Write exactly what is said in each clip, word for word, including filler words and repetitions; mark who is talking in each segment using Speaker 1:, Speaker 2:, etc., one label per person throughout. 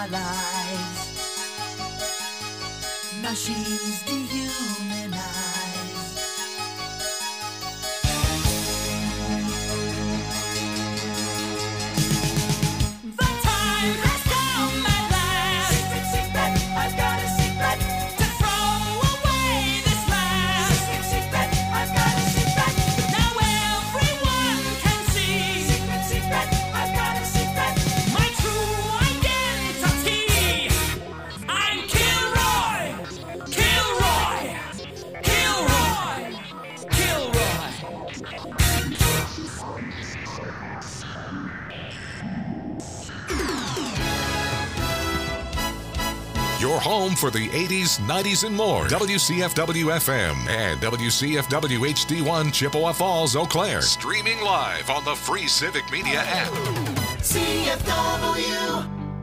Speaker 1: our lives. Machines dehumanize. The time has come at last. Secret, secret, I've got a secret. To throw away this mask. Secret, secret, I've got a secret. Now everyone can see. Secret, secret, I've got a secret. My true identity. I'm Kilroy. Kilroy. Kilroy. Kilroy.
Speaker 2: Your home for the eighties, nineties, and more. W C F W F M and W C F W H D one Chippewa Falls, Eau Claire. Streaming live on the free Civic Media app.
Speaker 1: C F W.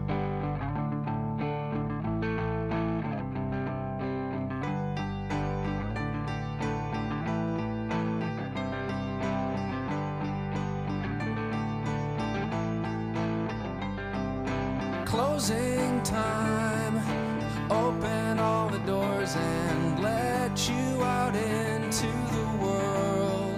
Speaker 3: Closing time. Open all the doors and let you out into the world.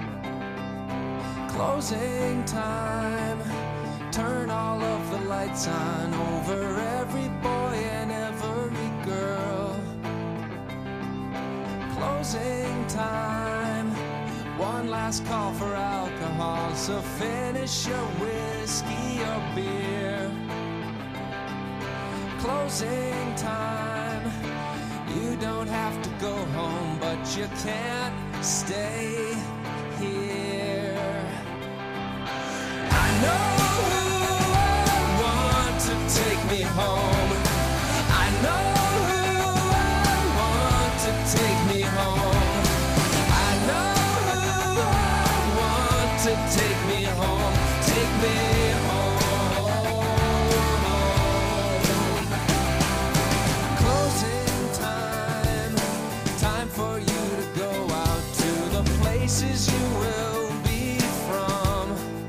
Speaker 3: Closing time. Turn all of the lights on over every boy and every girl. Closing time. One last call for alcohol, so finish your whiskey or beer. Closing time. You don't have to go home, but you can't stay here. I know who I want to take me home. I know who I want to take me home. I know who I want to take me home. Take me home. Closing time. Time for you to go out to the places you will be from.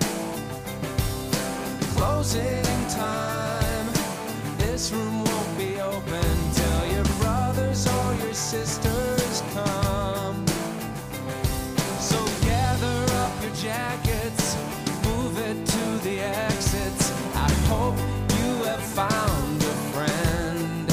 Speaker 3: Closing time. This room won't be open till your brothers or your sisters come. So gather up your jackets, move it to the exits. I hope you have found a friend.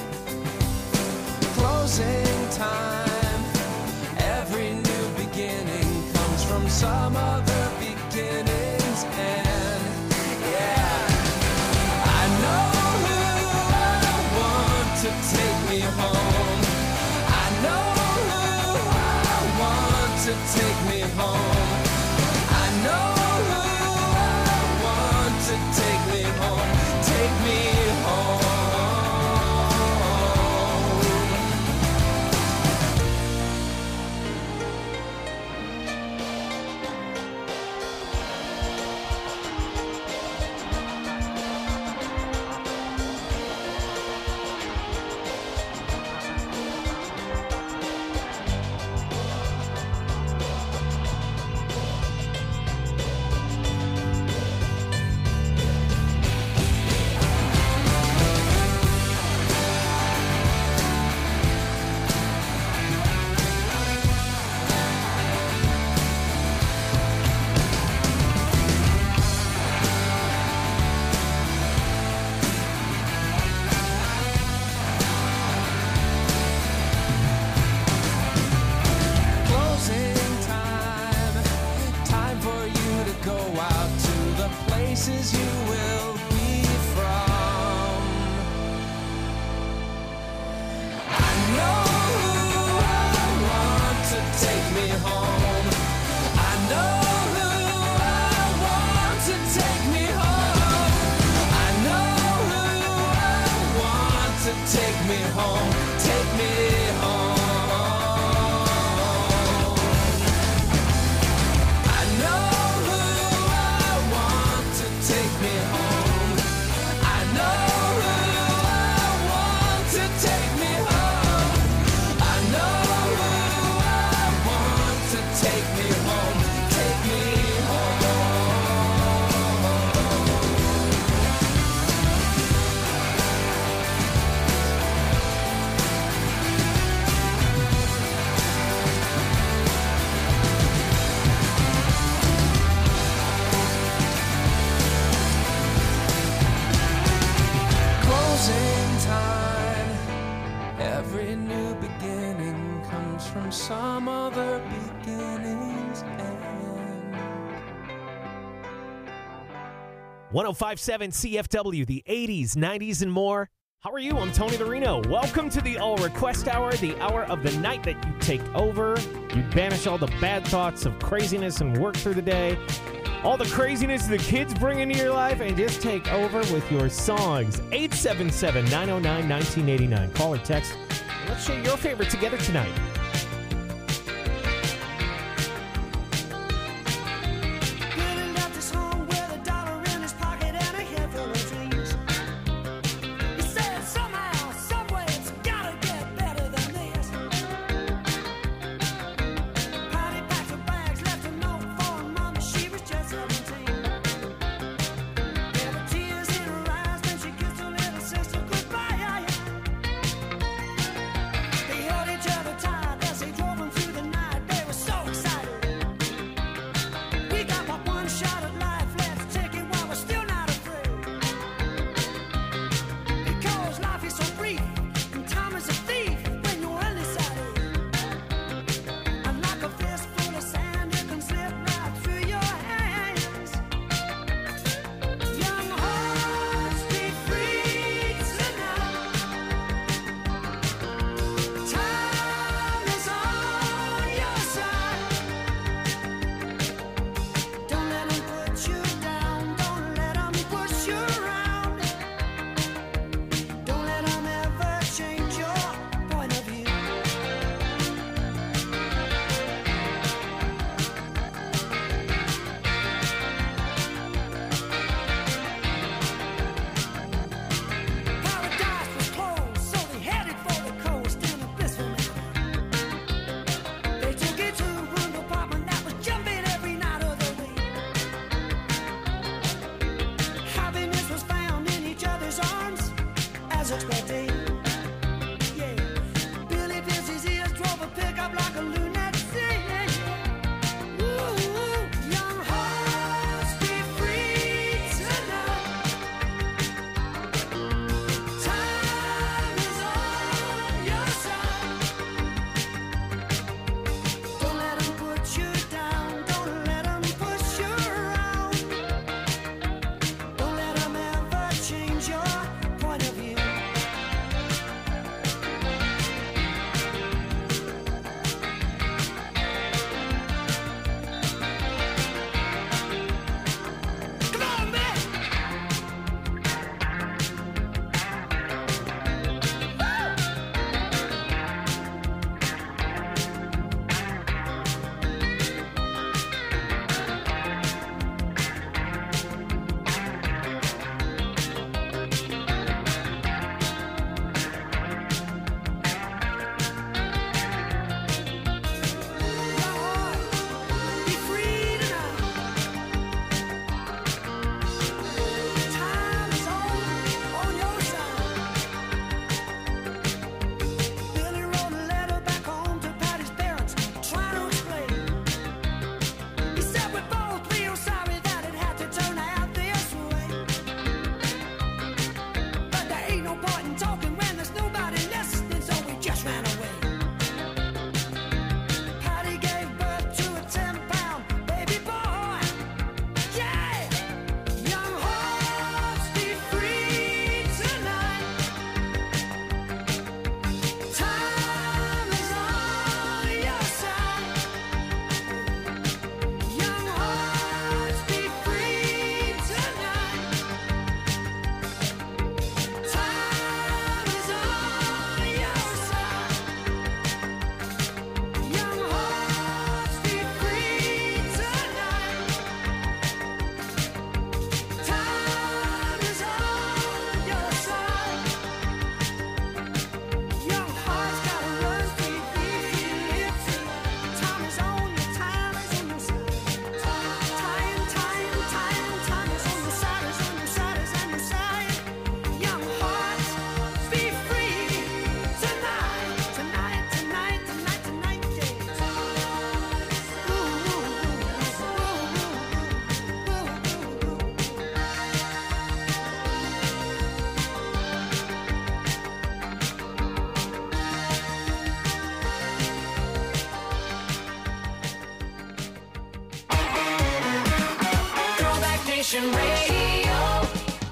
Speaker 3: Closing time. Every new beginning comes from some other beginning's end. Yeah. I know who I want to take me home. I know who I want to take me home. I know who I want to take me home. Take me home. from some other beginning's end.
Speaker 4: one oh five point seven C F W, the eighties, nineties, and more. How are you? I'm Tony the Reno. Welcome to the All Request Hour, the hour of the night that you take over. You banish all the bad thoughts of craziness and work through the day, all the craziness the kids bring into your life, and just take over with your songs. eight seven seven, nine oh nine, one nine eight nine. Call or text. Let's share your favorite together tonight.
Speaker 1: They held each other tight. Station Radio.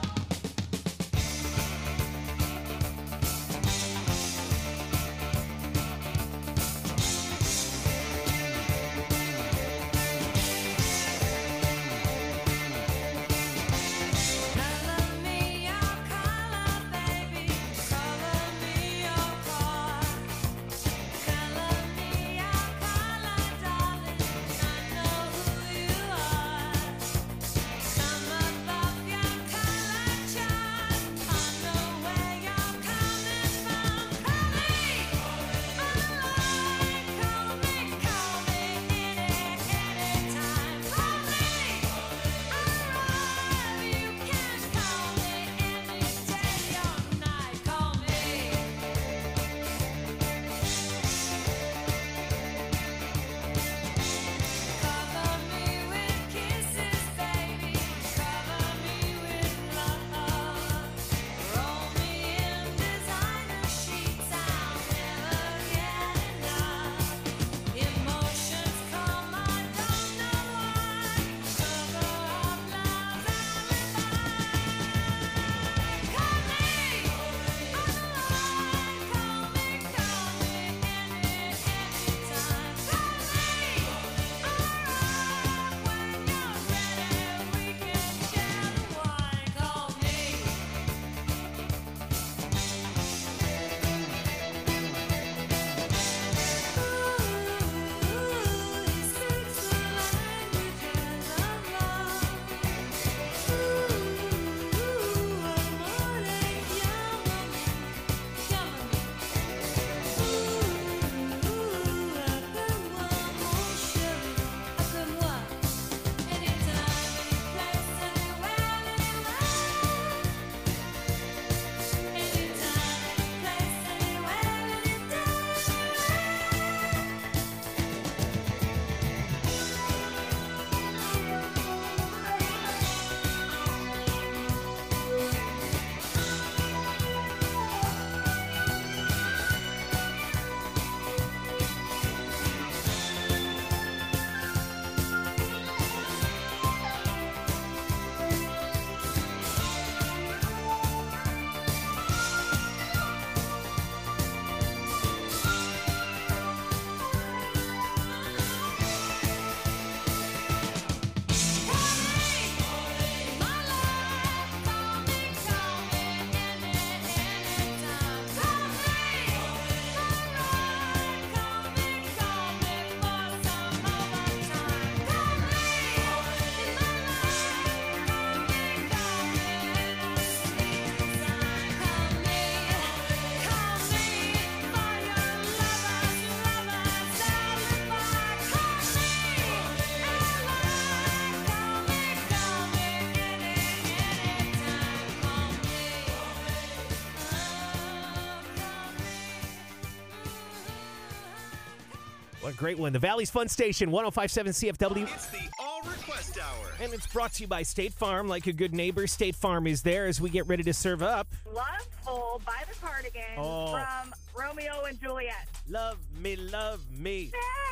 Speaker 4: What a great one. The Valley's Fun Station, one oh five point seven C F W.
Speaker 5: It's the All Request Hour.
Speaker 4: And it's brought to you by State Farm. Like a good neighbor, State Farm is there as we get ready to serve up.
Speaker 6: Loveful by the Cardigans
Speaker 4: Oh.
Speaker 6: from Romeo and Juliet.
Speaker 4: Love me, love me.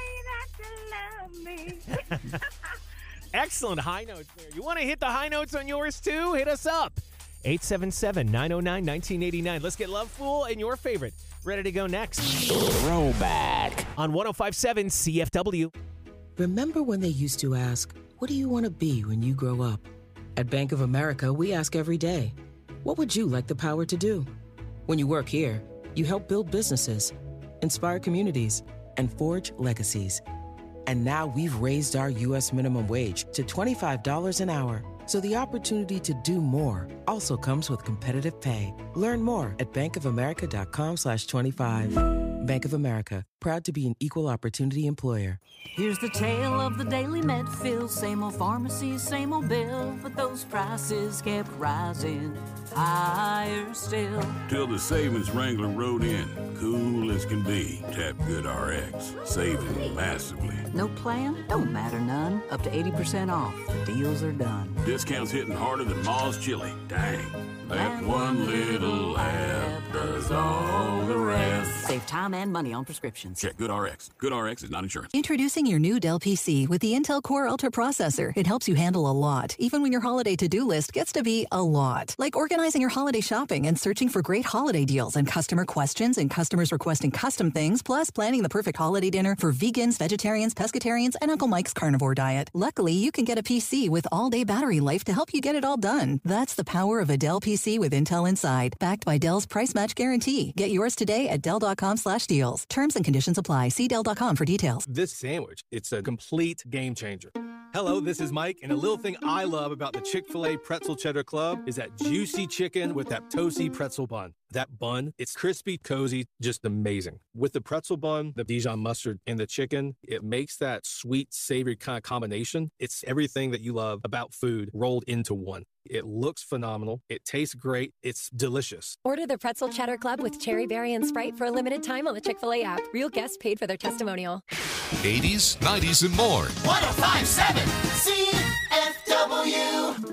Speaker 6: Say that you love me.
Speaker 4: Excellent high notes there. You want to hit the high notes on yours too? Hit us up. eight seven seven, nine oh nine, one nine eight nine. Let's get Loveful and your favorite ready to go next. Throwback. On one oh five point seven C F W.
Speaker 7: Remember when they used to ask, what do you want to be when you grow up? At Bank of America, we ask every day, what would you like the power to do? When you work here, you help build businesses, inspire communities, and forge legacies. And now we've raised our U S minimum wage to twenty-five dollars an hour. So the opportunity to do more also comes with competitive pay. Learn more at bankofamerica.com slash 25. Bank of America, proud to be an equal opportunity employer.
Speaker 8: Here's the tale of the Daily Medfield. Same old pharmacies, same old bill, but those prices kept rising higher still.
Speaker 9: Till the savings wrangler rode in, cool as can be. Tap Good R X, saving massively.
Speaker 8: No plan? Don't matter none. Up to eighty percent off. The deals are done.
Speaker 9: Discounts hitting harder than Ma's chili. Dang. That one little app does all the rest.
Speaker 8: Save time and money on prescriptions.
Speaker 9: Check GoodRx. GoodRx is not insurance.
Speaker 10: Introducing your new Dell P C with the Intel Core Ultra processor. It helps you handle a lot, even when your holiday to-do list gets to be a lot. Like organizing your holiday shopping and searching for great holiday deals and customer questions and customers requesting custom things, plus planning the perfect holiday dinner for vegans, vegetarians, pescatarians, and Uncle Mike's carnivore diet. Luckily, you can get a P C with all-day battery life to help you get it all done. That's the power of a Dell P C with Intel inside, backed by Dell's price match guarantee. Get yours today at Dell.com slash deals. Terms and conditions apply. See Dell dot com for details.
Speaker 11: This sandwich, it's a complete game changer. Hello, this is Mike, and a little thing I love about the Chick-fil-A Pretzel Cheddar Club is that juicy chicken with that toasty pretzel bun. That bun, it's crispy, cozy, just amazing. With the pretzel bun, the Dijon mustard, and the chicken, it makes that sweet, savory kind of combination. It's everything that you love about food rolled into one. It looks phenomenal. It tastes great. It's delicious.
Speaker 12: Order the Pretzel Cheddar Club with Cherry Berry and Sprite for a limited time on the Chick-fil-A app. Real guests paid for their testimonial.
Speaker 2: eighties, nineties, and more.
Speaker 1: one oh five point seven C F W.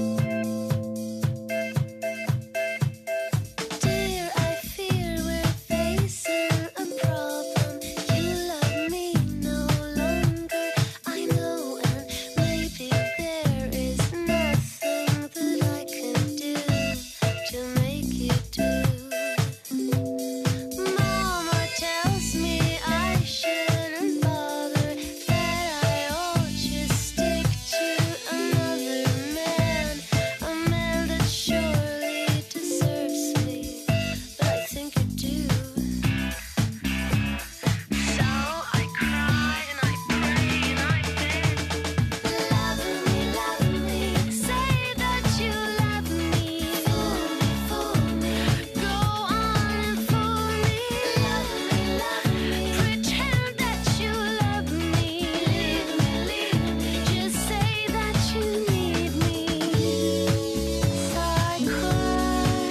Speaker 13: Dear, I fear we're facing a problem. You love me no longer. I know, and maybe there is nothing that I can do to make you do. Mama tells me I shouldn't bother, that I ought just stick to another man, a man that surely deserves me, but I think I do. So I cry and I pray and I beg, love me, love me, say that you love me, fool me, fool me, go on and fool me, love me, love me, pretend that you love me, leave me, leave me, just say that you need me. So I cry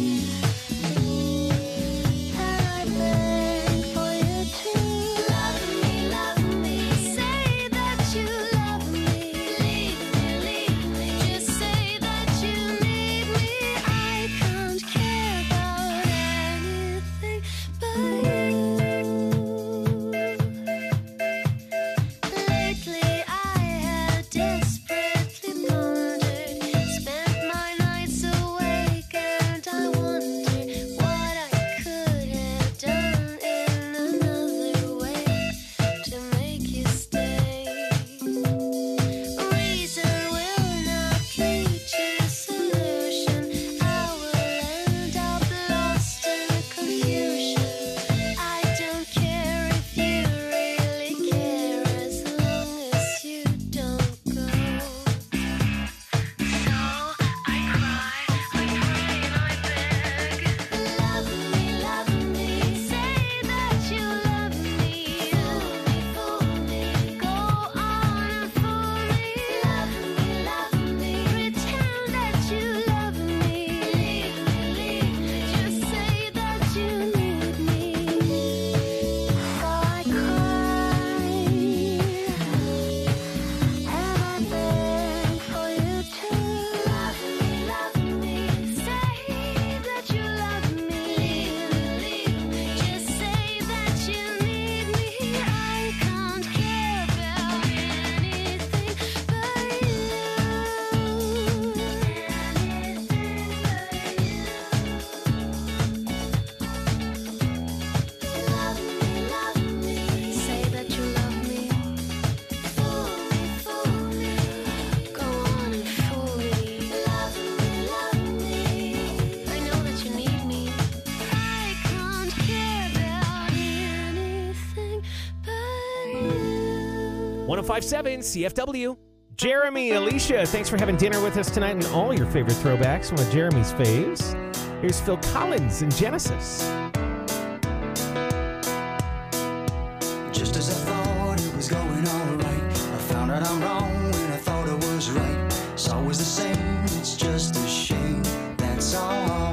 Speaker 13: and I beg for you to love me, love me, say that you love me, leave me, leave me, just say that you need me. I can't care about anything but you. Lately I have desperately pondered, spent my nights awake, and I wonder what I could have done in another way to make you stay. Reason will not lead to a solution. I will end up lost in confusion. I don't care if you really care, as long as you don't go. So I cry, I pray and I beg, love me, love me, say that you love me, fool me, fool me, go on and fool me, love me, love me, pretend that you love me, leave me, leave me, just say that you need me. So I cry and I beg for you to love me, love me, say that you love me, leave me, leave me, just say that you need me. I can't care about anything but you. Love me, love me, say that you love me, fool me, fool me, go on and fool me. Love me, love me, I know that you need me. I can't care about anything but you.
Speaker 4: one oh five point seven C F W. Jeremy, Alicia, thanks for having dinner with us tonight and all your favorite throwbacks. One of Jeremy's faves. Here's Phil Collins and Genesis.
Speaker 14: Just as I thought it was going all right, I found out I'm wrong when I thought I was right. It's always the same, it's just a shame, that's all.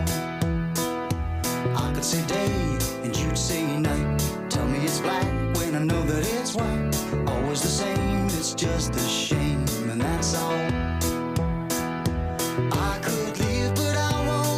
Speaker 14: I could say day and you'd say night. Tell me it's black when I know that it's white. Always the same, it's just a shame, and that's all. I could leave, but I won't.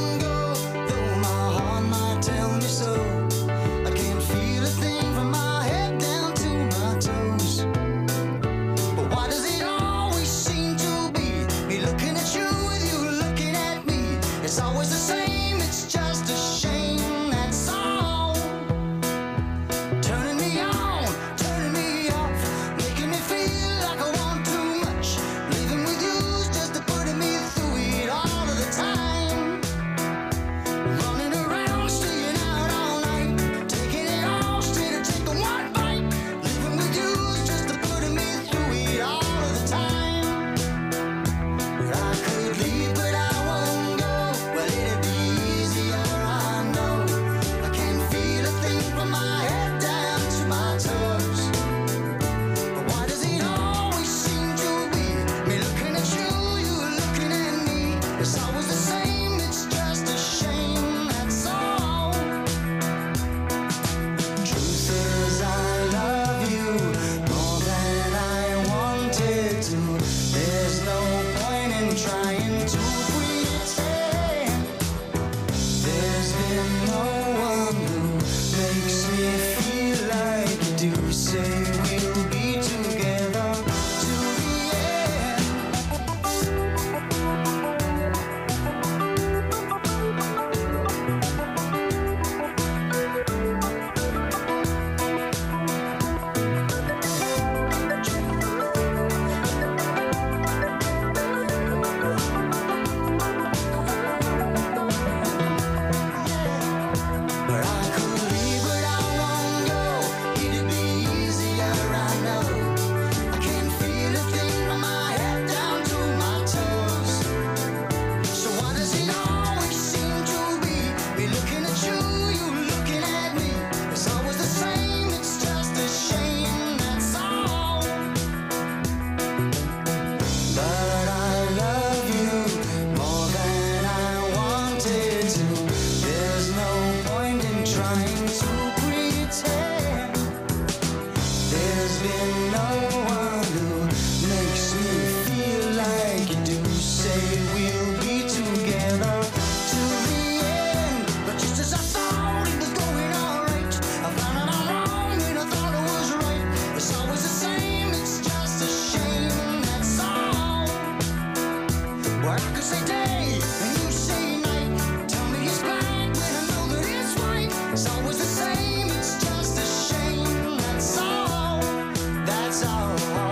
Speaker 14: say we'll be together till the end. But I could leave, but I won't go. It'd be easier, I know. I can't feel a thing from my head down to my toes. So why does it always seem to be me looking at you, you looking at me? It's always the same, it's just a shame, that's all. But I love you more than I wanted to. There's no point in trying to pretend. There's been no one who makes me feel like you do. Say we'll be together till the end. But just as I thought it was going alright, I found out I'm wrong when I thought it was right. It's always the same, it's just a shame, that's all. Well, I could say day and you say night. Tell me it's bad when I know that it's right. It's always the same, it's just a shame, that's all. That's all.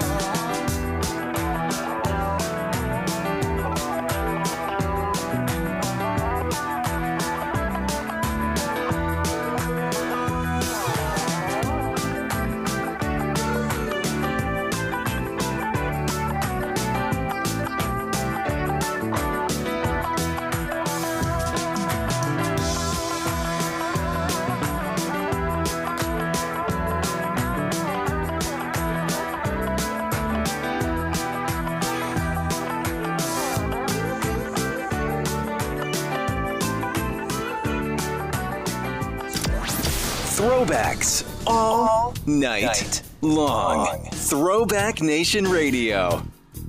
Speaker 15: Throwbacks all night long. Throwback Nation Radio.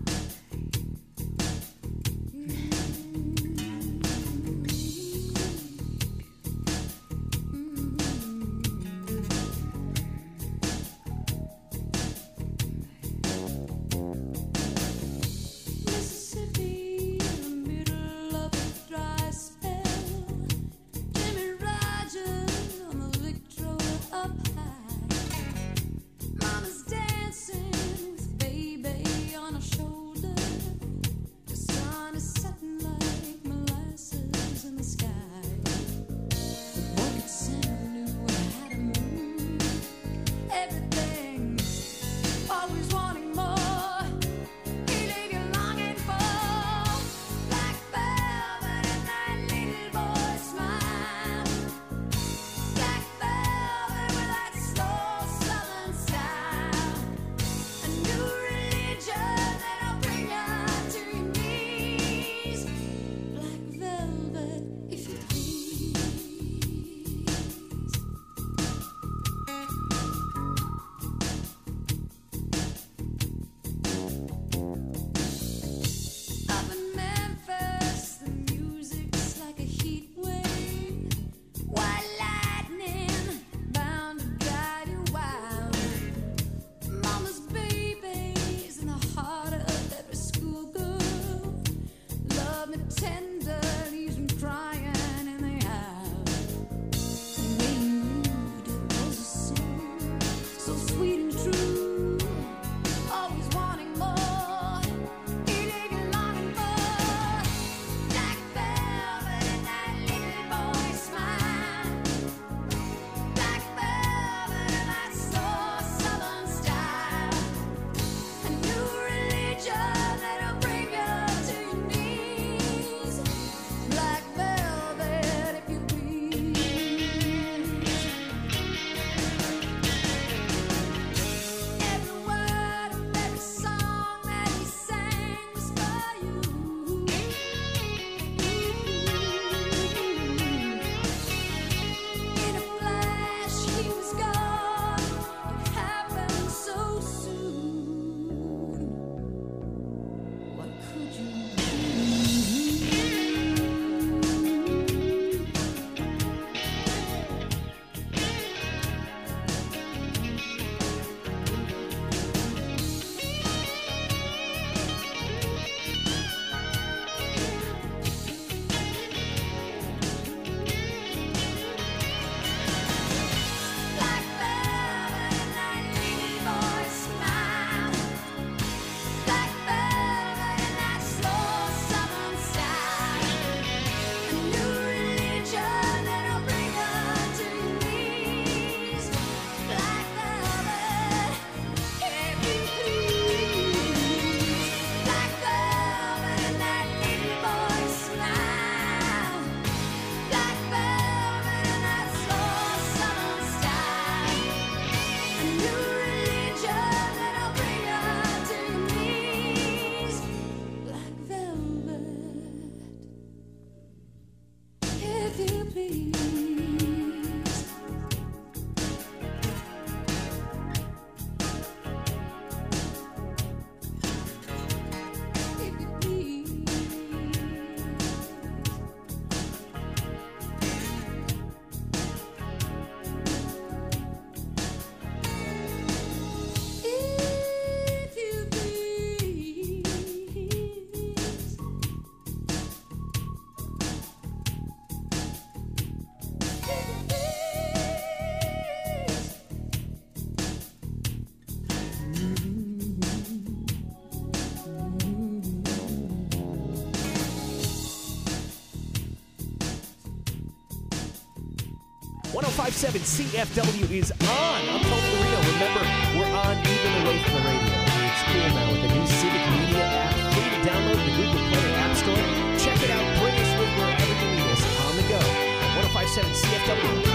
Speaker 1: Mississippi, in the middle of a dry spell. Jimmy Rogers on the Victrola up high. Mama's dancing with baby on a
Speaker 4: five seven C F W is on. I'm Tony Marino. Remember, we're on even away from the radio. It's cool now with the new Civic Media app. Free to download in the Google Play or App Store. Check it out. Bring us with wherever you need us on the go. At one oh five seven C F W.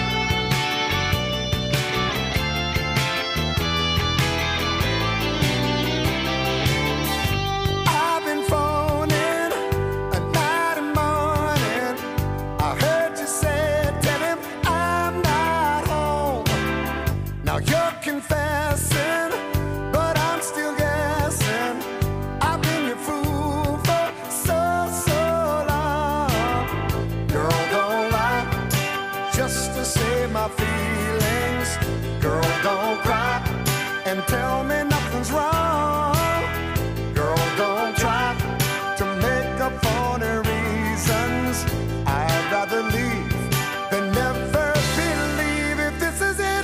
Speaker 16: Confessing, but I'm still guessing. I've been your fool for so, so long. Girl, don't lie just to save my feelings. Girl, don't cry and tell me nothing's wrong. Girl, don't try to make up for the reasons. I'd rather leave than never believe if this is it.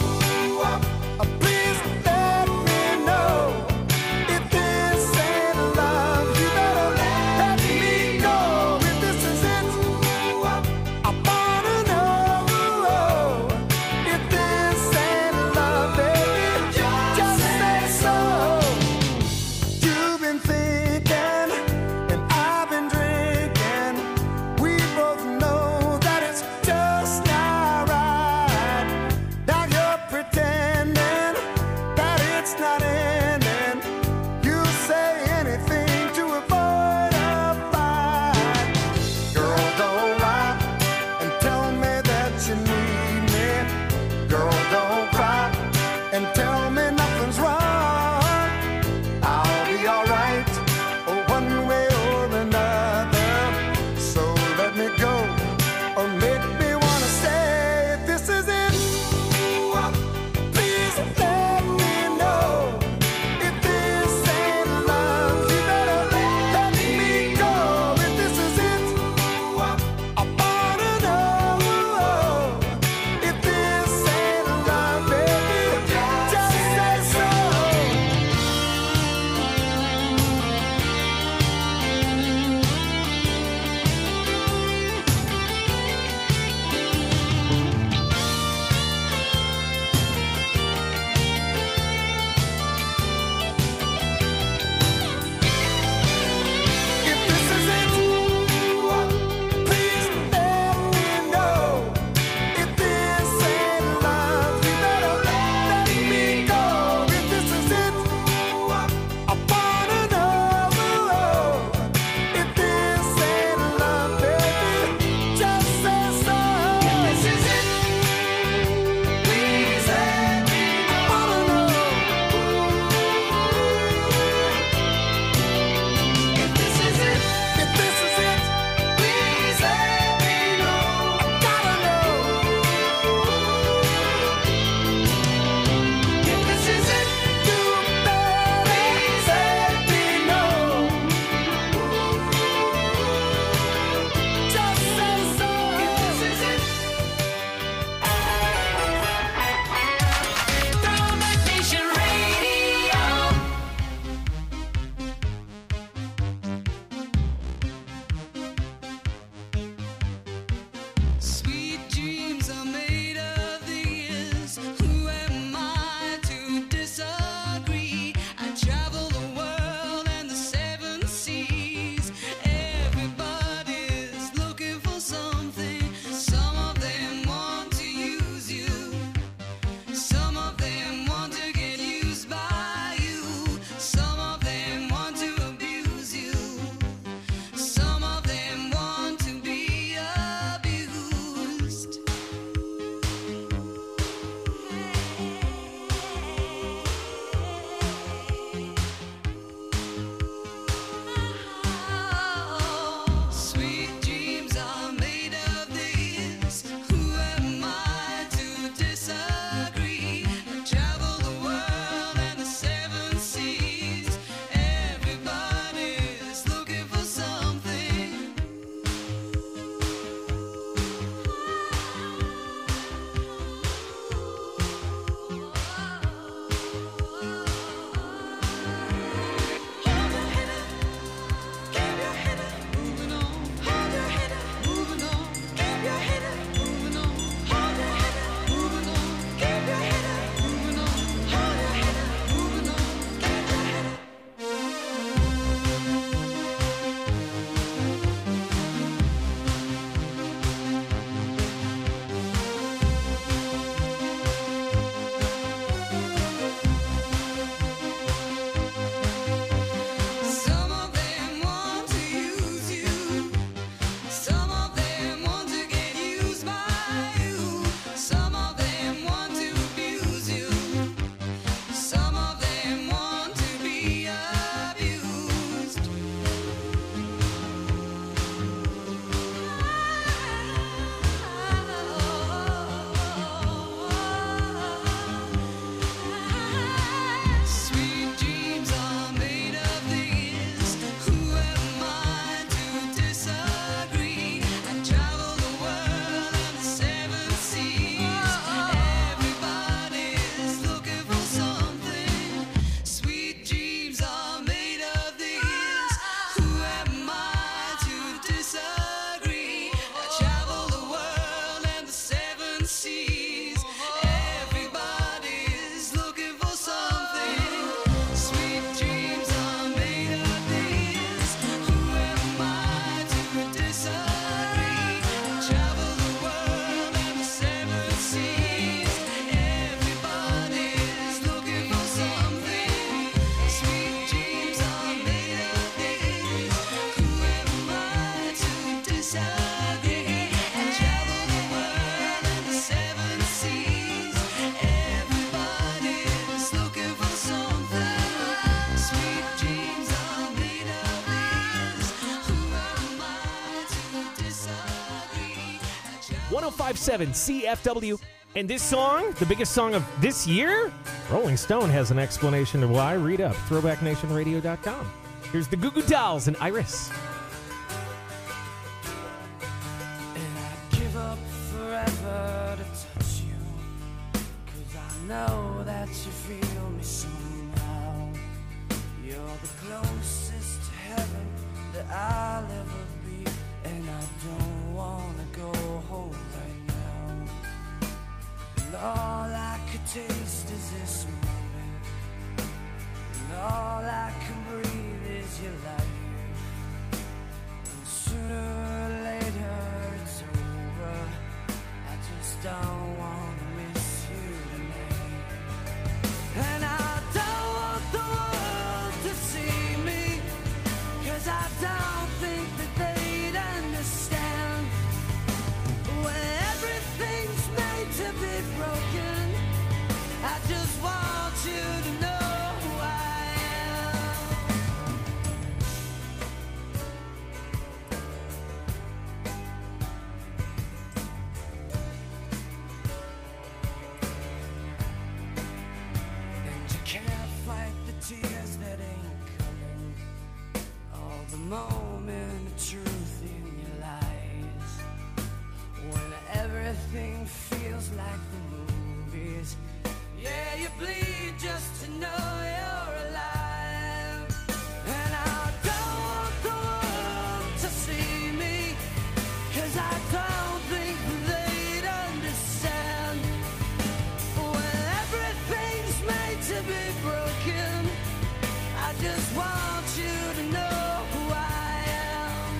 Speaker 16: Please let me know if this ain't love. You better let me know if this is it. I wanna know if this ain't love, baby. Just say so. You've been thinking and I've been drinking. We both know that it's just not right. Now you're pretending it's not ending. You say anything to avoid a fight. Girl, don't lie and tell me that you need me. Girl, don't cry and tell me nothing's wrong. I'll be alright one way or another. So let me go or make me wanna stay. If this is it, please let me know. If this ain't love, you better let me go. If this is it, I wanna know. If this ain't love, baby, just
Speaker 4: one oh five seven C F W. And this song, the biggest song of this year? Rolling Stone has an explanation of why. Read up, throwback nation radio dot com. Here's the Goo Goo Dolls and Iris.
Speaker 3: And I'd give up forever to touch you, 'cause I know that you feel me somehow. You're the closest to heaven that I'll ever be, and I don't wanna go home right now. And all I could taste is this moment, and all I can breathe is your life. And sooner or later it's over. I just don't wanna miss you tonight. And I don't want the world to see me, 'cause I don't think that they'd understand. When everything's made to be broken, I just want you to know who I am. And you can't fight the tears that ain't coming, all the moment of truth in your lies. When everything feels like the movies, yeah, you bleed just to know you're alive. And I don't want the world to see me, 'cause I don't think they'd understand. When everything's made to be broken, I just want you to know who I am.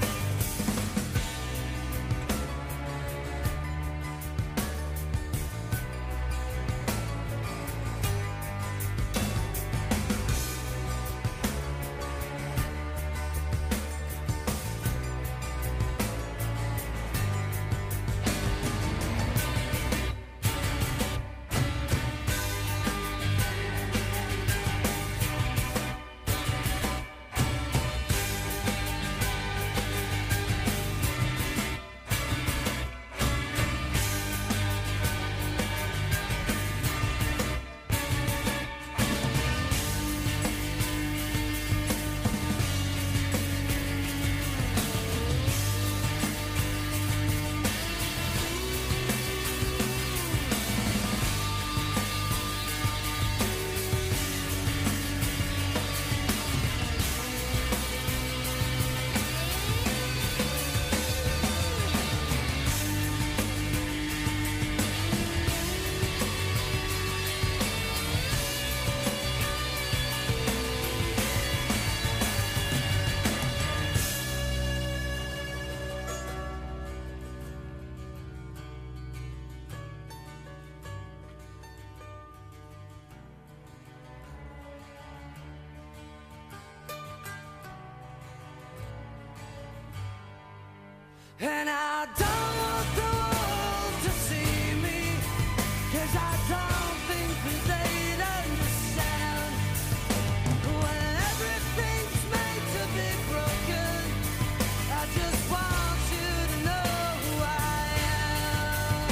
Speaker 3: And I don't want the world to see me, 'cause I don't think that they'd understand. When everything's made to be broken, I just want you to know who I am.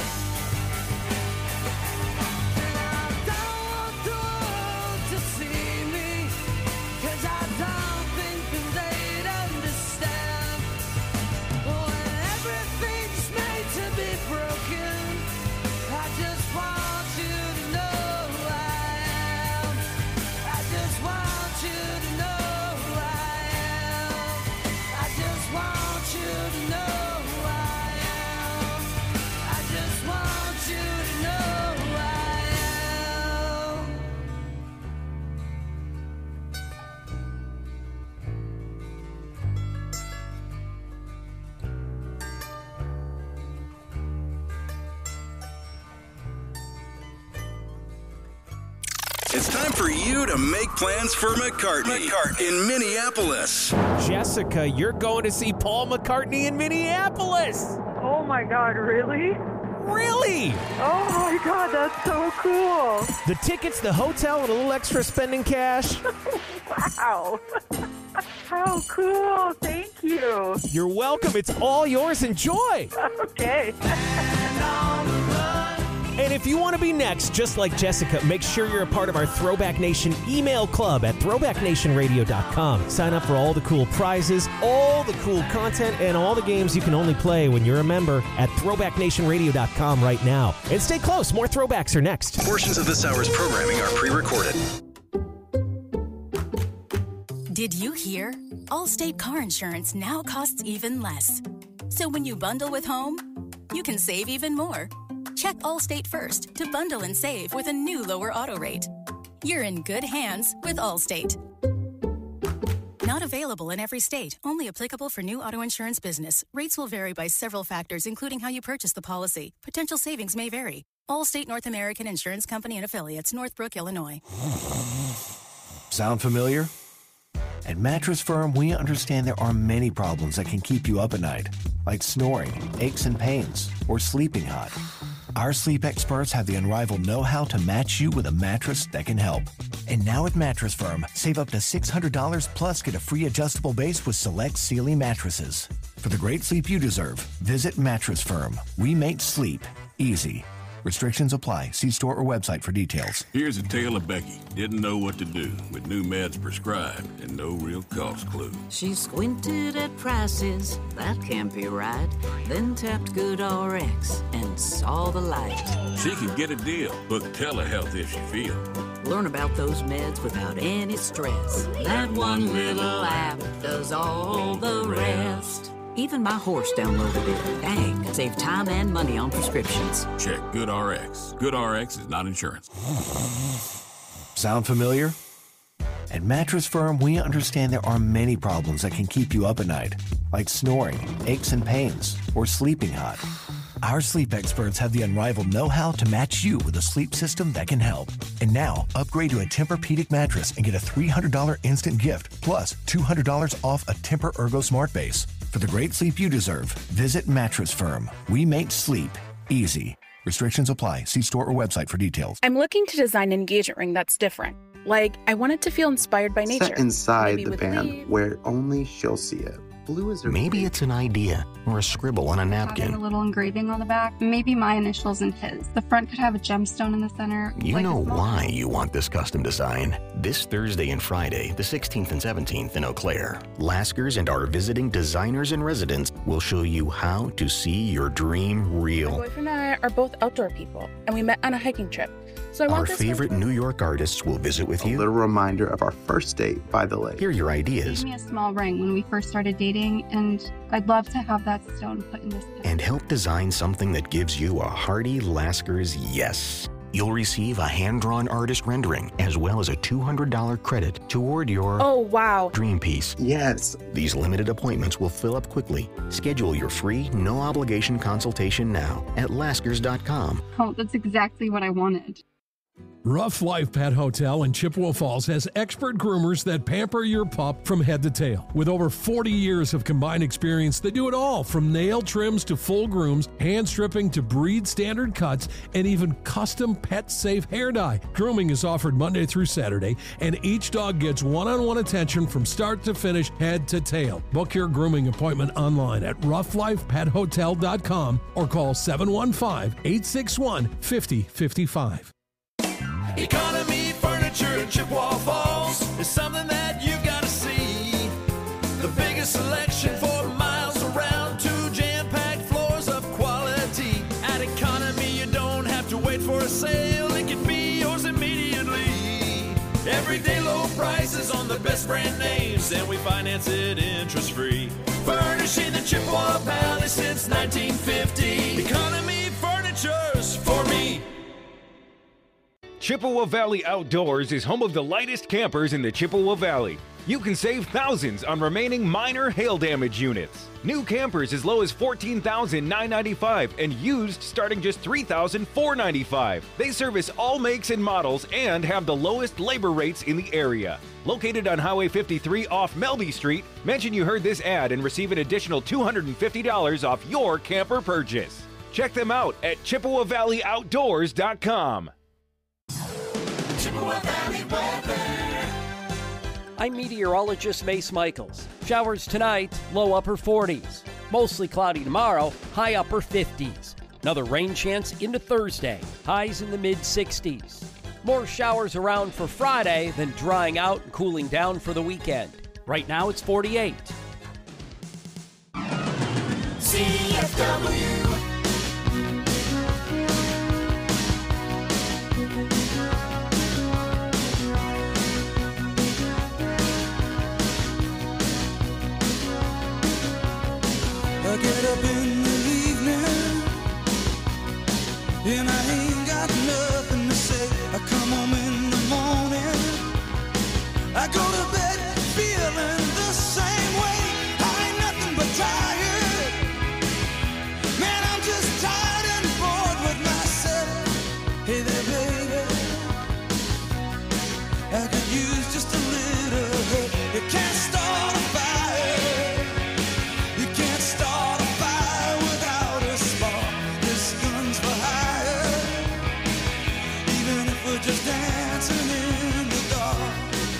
Speaker 3: And I don't want the world to see me, 'cause I don't think that they'd understand. When everything's made to be broken, I just want you to know who I am. I just want you to know who I am. I just want you to know who I am. I just want you to know who I am.
Speaker 15: It's time for you to make plans for McCartney, McCartney. in Minneapolis.
Speaker 4: Jessica, you're going to see Paul McCartney in Minneapolis.
Speaker 6: Oh my God, really?
Speaker 4: Really?
Speaker 6: Oh my God, that's so cool.
Speaker 4: The tickets, the hotel, and a little extra spending cash.
Speaker 6: Wow. How cool. Thank you.
Speaker 4: You're welcome. It's all yours. Enjoy.
Speaker 6: Okay.
Speaker 4: And if you want to be next, just like Jessica, make sure you're a part of our Throwback Nation email club at throwback nation radio dot com. Sign up for all the cool prizes, all the cool content, and all the games you can only play when you're a member at throwback nation radio dot com right now. And stay close. More throwbacks are next.
Speaker 15: Portions of this hour's programming are pre-recorded.
Speaker 17: Did you hear? Allstate car insurance now costs even less. So when you bundle with home, you can save even more. Check Allstate first to bundle and save with a new lower auto rate. You're in good hands with Allstate. Not available in every state. Only applicable for new auto insurance business. Rates will vary by several factors, including how you purchase the policy. Potential savings may vary. Allstate North American Insurance Company and Affiliates, Northbrook, Illinois.
Speaker 18: Sound familiar? At Mattress Firm, we understand there are many problems that can keep you up at night, like snoring, aches and pains, or sleeping hot. Our sleep experts have the unrivaled know-how to match you with a mattress that can help. And now at Mattress Firm, save up to six hundred dollars plus get a free adjustable base with select Sealy mattresses. For the great sleep you deserve, visit Mattress Firm. We make sleep easy. Restrictions apply. See store or website for details.
Speaker 9: Here's a tale of Becky. Didn't know what to do with new meds prescribed and no real cost clue.
Speaker 8: She squinted at prices, that can't be right. Then tapped GoodRx and saw the light.
Speaker 9: She can get a deal. Book telehealth if she feels.
Speaker 8: Learn about those meds without any stress. That one little app does all the rest. Even my horse downloaded it. Dang, save time and money on prescriptions.
Speaker 9: Check GoodRx. GoodRx is not insurance.
Speaker 18: Sound familiar? At Mattress Firm, we understand there are many problems that can keep you up at night, like snoring, aches and pains, or sleeping hot. Our sleep experts have the unrivaled know-how to match you with a sleep system that can help. And now, upgrade to a Tempur-Pedic mattress and get a three hundred dollars instant gift, plus two hundred dollars off a Tempur Ergo Smart Base. For the great sleep you deserve, visit Mattress Firm. We make sleep easy. Restrictions apply. See store or website for details.
Speaker 19: I'm looking to design an engagement ring that's different. Like, I want it to feel inspired by nature.
Speaker 20: Set inside
Speaker 19: Maybe
Speaker 20: the
Speaker 19: with
Speaker 20: band
Speaker 19: leaves.
Speaker 20: where only she'll see it. Blue is her
Speaker 21: Maybe it's an idea or a scribble on a
Speaker 22: Having a
Speaker 21: napkin.
Speaker 22: little engraving on the back, maybe my initials and his. The front could have a gemstone in the center.
Speaker 21: You
Speaker 22: like a
Speaker 21: know
Speaker 22: small-
Speaker 21: why you want this custom design. This Thursday and Friday, the sixteenth and seventeenth in Eau Claire, Laskers and our visiting designers and residents will show you how to see your dream
Speaker 19: My
Speaker 21: real.
Speaker 19: boyfriend and I are both outdoor people, and we met on a hiking trip. So I
Speaker 21: Our
Speaker 19: want this
Speaker 21: favorite New York artists will visit with
Speaker 20: A
Speaker 21: you.
Speaker 20: little reminder of our first date by the lake.
Speaker 21: Hear your
Speaker 22: He
Speaker 21: ideas
Speaker 22: gave me a small ring when we first started dating, and I'd love to have that stone put in this.
Speaker 21: and help design something that gives you a hearty Laskers yes. You'll receive a hand-drawn artist rendering as well as a two hundred dollars credit toward your
Speaker 19: Oh, wow.
Speaker 21: dream piece.
Speaker 20: Yes.
Speaker 21: These limited appointments will fill up quickly. Schedule your free, no-obligation consultation now at laskers dot com.
Speaker 22: Oh, that's exactly what I wanted.
Speaker 23: Rough Life Pet Hotel in Chippewa Falls has expert groomers that pamper your pup from head to tail. With over forty years of combined experience, they do it all from nail trims to full grooms, hand stripping to breed standard cuts, and even custom pet safe hair dye. Grooming is offered Monday through Saturday, and each dog gets one-on-one attention from start to finish, head to tail. Book your grooming appointment online at rough life pet hotel dot com or call seven one five, eight six one, five zero five five.
Speaker 1: Economy Furniture in Chippewa Falls is something that you gotta see. The biggest selection for miles around, two jam-packed floors of quality. At Economy, you don't have to wait for a sale, it can be yours immediately. Everyday low prices on the best brand names, and we finance it interest-free. Furnishing the Chippewa Valley since nineteen fifty. Economy Furniture's for me.
Speaker 24: Chippewa Valley Outdoors is home of the lightest campers in the Chippewa Valley. You can save thousands on remaining minor hail damage units. New campers as low as fourteen thousand nine hundred ninety-five dollars and used starting just three thousand four hundred ninety-five dollars. They service all makes and models and have the lowest labor rates in the area. Located on Highway fifty-three off Melby Street, mention you heard this ad and receive an additional two hundred fifty dollars off your camper purchase. Check them out at chippewa valley outdoors dot com.
Speaker 1: Chippewa Valley weather.
Speaker 5: I'm meteorologist Mace Michaels. Showers tonight, low upper forties. Mostly cloudy tomorrow, high upper fifties. Another rain chance into Thursday, highs in the mid sixties. More showers around for Friday, then drying out and cooling down for the weekend. Right now it's forty-eight.
Speaker 1: C F W.
Speaker 16: I get up in the evening and I ain't got nothing to say. I come home in the morning, I go to bed feeling the same way. I ain't nothing but tired. Man, I'm just tired and bored with myself. Hey there, baby, I could use just a little help. You can't start a fire. You can't start a fire without a spark. This gun's for hire. Even if we're just dancing in the dark.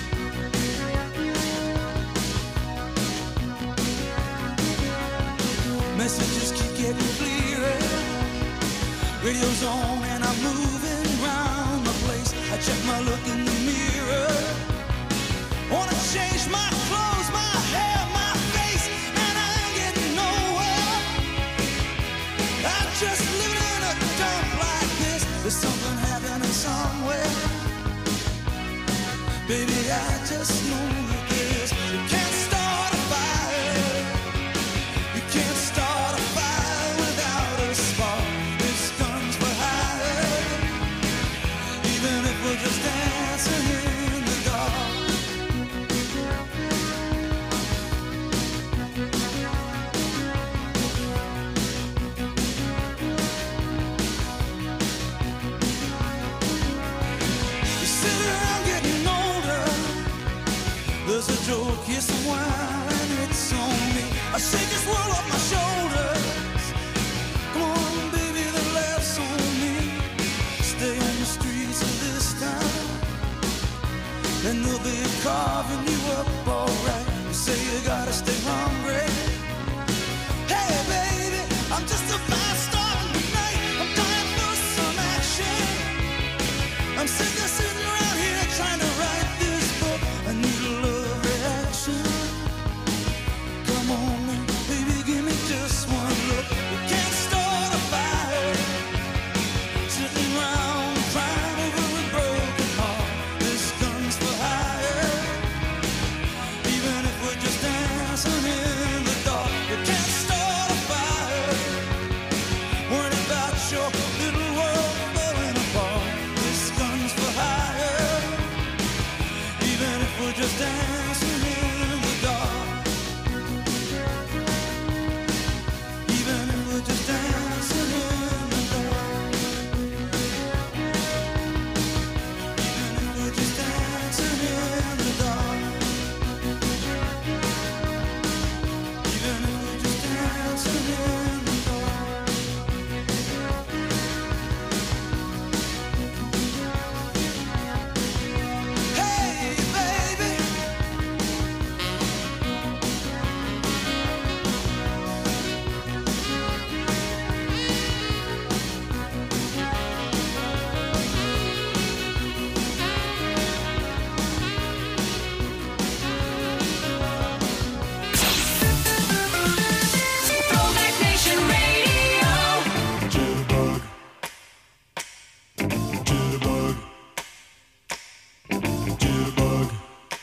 Speaker 16: Messages keep getting clearer. Radio's on and I'm moving round the place. I check my look in the mirror. Wanna change my clothes, my hair, my face, and I ain't getting nowhere. I'm just living in a dump like this. There's something happening somewhere. Baby, I just know that this. You can't start a fire. You can't start a fire without a spark. This gun's for hire. Even if we're just dancing in the dark. You sit around getting older. There's a joke, here's some wine, it's on me. I shake this world off my shoulders. Come on, baby, the laughs on me. Stay on the streets of this town, and they'll be carving you up alright. You say you gotta stay hungry. Hey, baby, I'm just a fast starting tonight. I'm dying for some action. I'm sick of sitting around here trying to write this book. I need a love reaction. Come on, now, baby, give me just one look. We can't start a fire. Sitting around crying over a broken heart. This gun's for hire. Even if we're just dancing in the dark. You can't start a fire. Worrying about your little world falling apart. This gun's for hire. Even if we're just dancing in the dark. Even if we're just dancing in the dark. Even if we're just dancing in the dark. Even if we're just dancing in the dark. Hey, baby.
Speaker 1: Throwback Nation Radio.
Speaker 16: Jitterbug. Jitterbug. Jitterbug.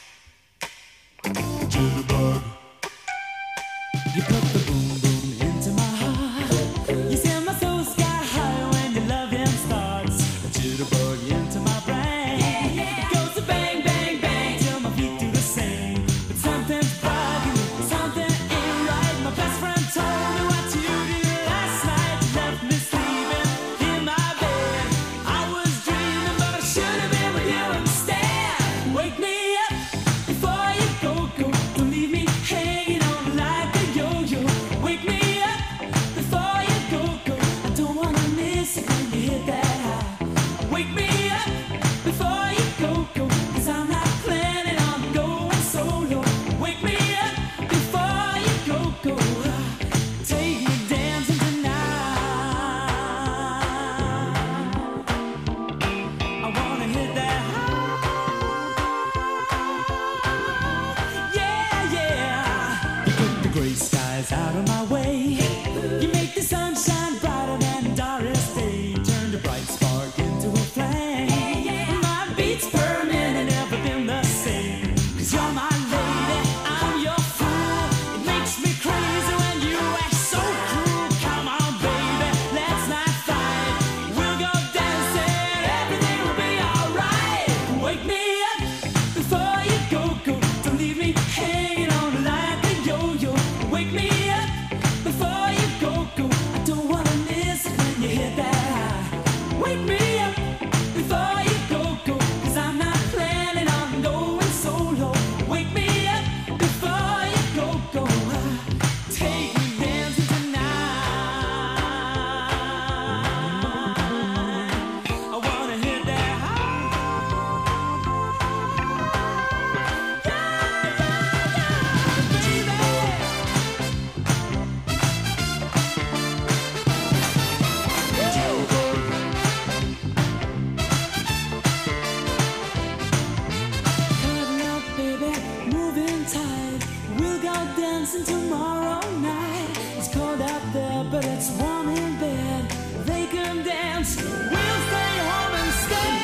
Speaker 16: Jitterbug.
Speaker 1: You put the boom boom into my heart. You send my soul sky high when your loving starts. A jitterbug into my brain. It goes to bang bang bang till my feet do the same. But something's bugging, something ain't right. My best friend told me what you did last night. You left me sleeping in my bed. I was dreaming, but I should have been with you instead. Wake me up before you go go. Don't leave me hanging on like a yo-yo. Wake me up before you go go. I don't wanna miss it when you hit that high. Wake me up before you go go. 'Cause I'm not planning on going eyes out of my way. You make the sunshine brighter than Doris Day. Turn the bright spark into a flame. My beats per minute never been the same. Cause you're my lady, I'm your fool. It makes me crazy when you act so cruel. Come on, baby, let's not fight. We'll go dancing, everything will be alright. Wake me up before you go, go. Don't leave me hanging on like a yo-yo. Wake me up before you go, go. I don't wanna miss it when you hit that high. Wake me up before you go, go. Cause I'm not planning on going solo. Wake me up before you go, go. Take me dancing tonight. I wanna hit that Cuddle up, baby, moving tight. We'll go dancing tomorrow night. It's cold out there, but it's warm in bed. They can dance, we'll stay home instead.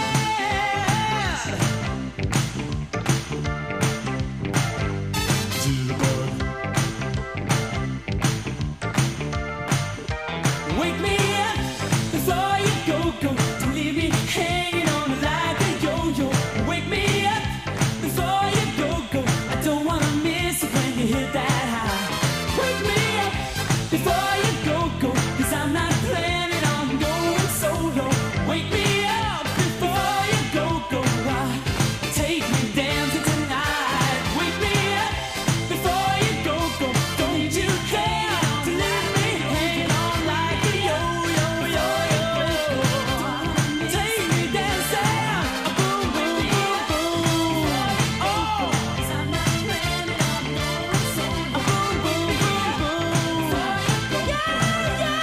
Speaker 1: Wake me up before you go, go. Don't leave me hanging on like a yo-yo. Wake me up before you go, go. I don't wanna miss it when you hit that high. Wake me up before you go, go. Cause I'm not planning on going solo. Wake me up before you go, go. Take me dancing tonight. Wake me up before you go, go. Don't you care to leave me hanging on like a yo-yo, yo-yo. Take me dancing, boom, boom, boom, boom. Oh, 'cause I'm not planning on going solo. Boom, boom, boom, boom. Yeah, yeah,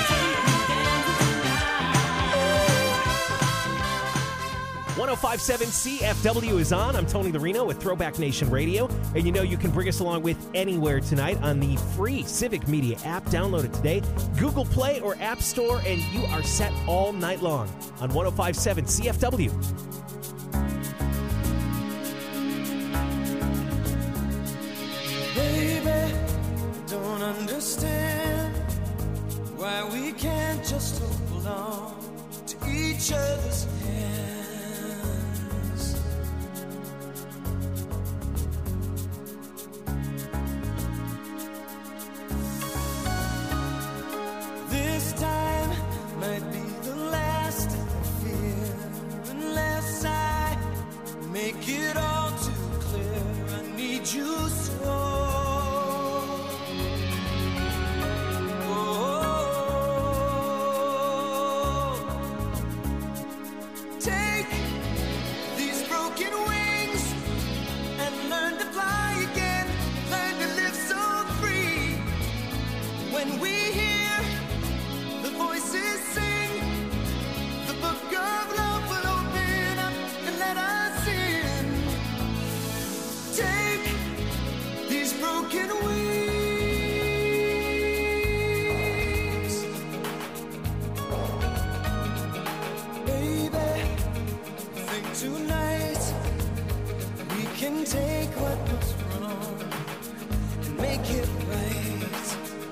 Speaker 4: one oh five point seven C F W is on. I'm Tony Larino with Throwback Nation Radio. And you know you can bring us along with anywhere tonight on the free Civic Media app. Download it today. Google Play or App Store, and you are set all night long on one oh five point seven C F W.
Speaker 1: Baby, I don't understand why we can't just hold on to each other's hands. This time might be the last I fear, unless I make it all too clear. I need you so. Take these broken wings and learn to fly again. Learn to live so free. When we hear the voices sing, the book of love will open up and let us in. Take these broken wings, baby. Think tonight we can take what was wrong and make it right.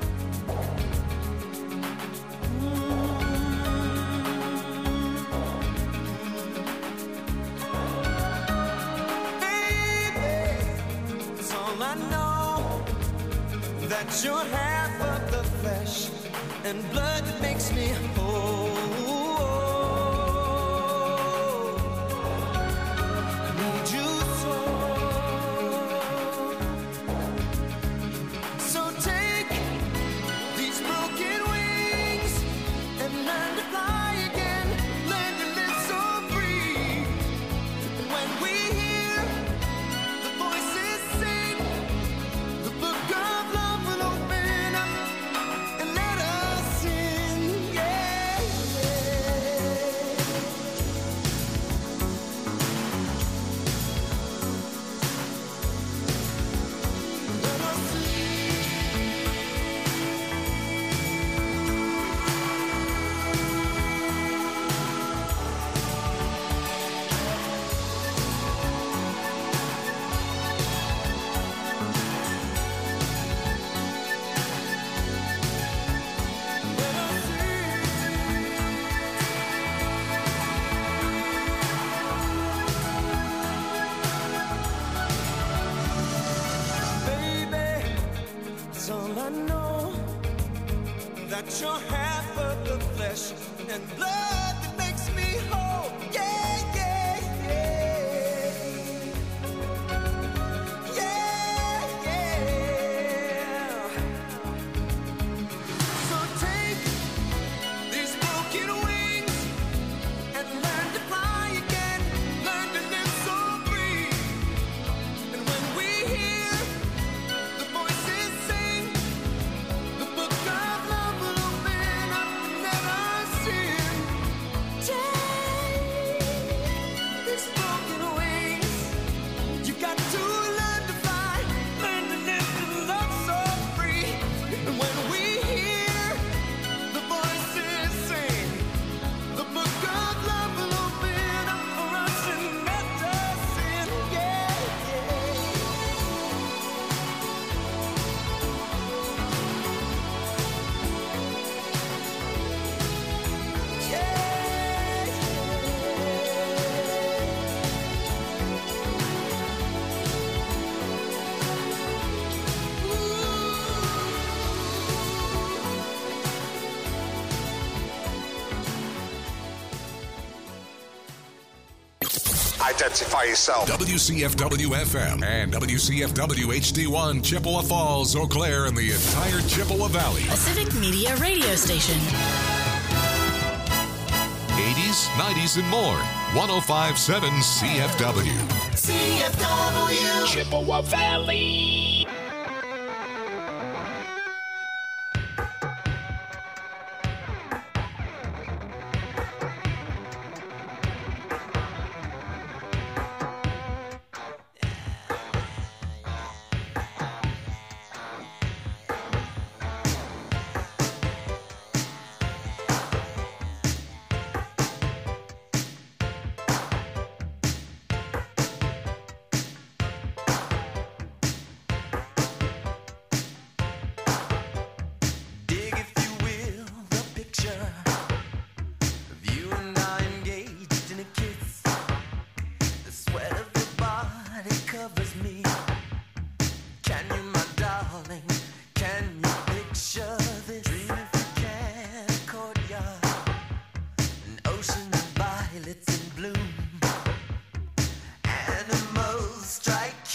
Speaker 1: I know that you're half of the flesh and blood that makes me whole. I need you so. So take these broken wings and learn to fly again. Learn to live so free. When we hear the voices sing, the book of love will open up and let us in, yeah.
Speaker 16: I know that you're half of the flesh and blood that makes me whole. Yeah, yeah, yeah. Yeah, yeah. So take these broken wings and learn to fly again. Learn to live so free. And when we hear the voices sing, the book of love will open up and let us in. Take these broken wings. You got to learn to fly, learn to live and love so free. And when we hear the voices sing, the book of love will open up for us and let us in. Yeah,
Speaker 2: Identify yourself. W C F W F M and W C F W H D one, Chippewa Falls, Eau Claire, and the entire Chippewa Valley.
Speaker 7: A Civic Media radio station.
Speaker 2: eighties, nineties, and more. one oh five point seven C F W.
Speaker 16: C F W
Speaker 2: Chippewa Valley.
Speaker 16: dig, if you will, the picture of you and I engaged in a kiss. The sweat of your body covers me. Can you, my darling, can you picture this? Dream if you can, a courtyard, an ocean of violets in bloom. Animals strike